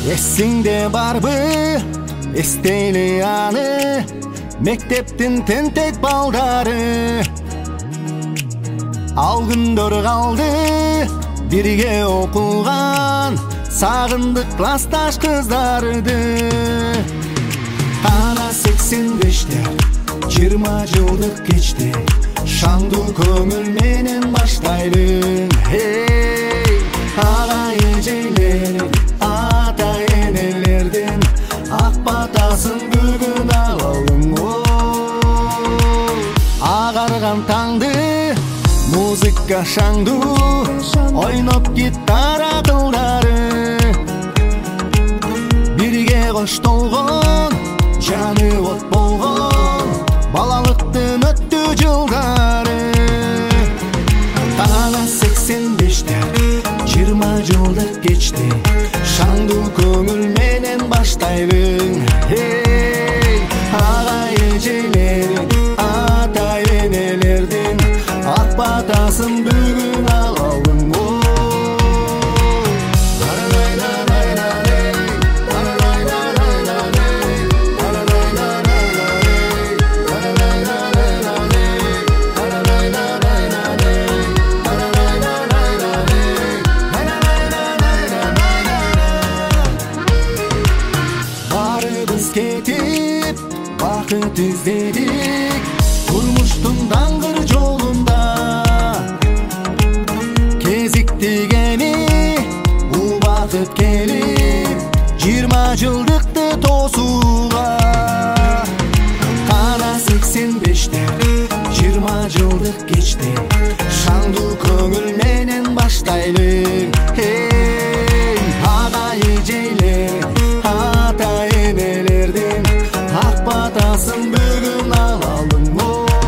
Esinde barбы, эстейле аны, мектептин тентек балдары. Ал күндөр калды, бирге окуган, сагындык классташ кыздарды. Ана 85-тер, 20 жылдык кечти, шаңдуу көңүл менен баштайлы. Ага эжейлер, ата энелердин ак батасын бүгүн алалым. Агарган таңды музыка шаңдуу, ойноп гитара тылдары. Бирге коштолгон, жаны от болгон, балалыктын өттү жылдары. Ана 85-тер, 20 жылдык кечти, шаңдуу көңүл менен баштайлы. Ага эжелер, ата энелердин ак батасын бүгүн алалым. Кетип, бакыт издедик, турмуштун даңгыр жолунда. Кезиктигени бул бакыт келип, 20 жылдыкты тосууга. Ана 85-тер, 20 жылдык кечти, шаңдуу көңүл менен баштайлы. Ага эжейлер, ата энелердин ак батасын бүгүн алалым.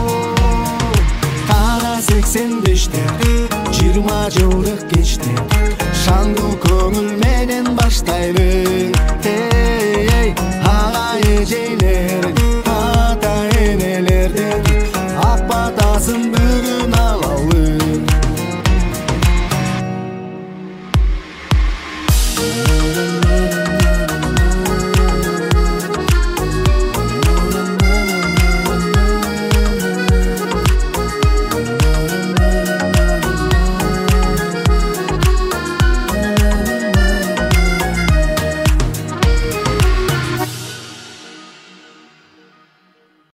Ана 85-тер, 20 жылдык кечти, шаңдуу көңүл менен баштайлы. Ага эжейлер, ата энелердин ак батасын бүгүн алалым.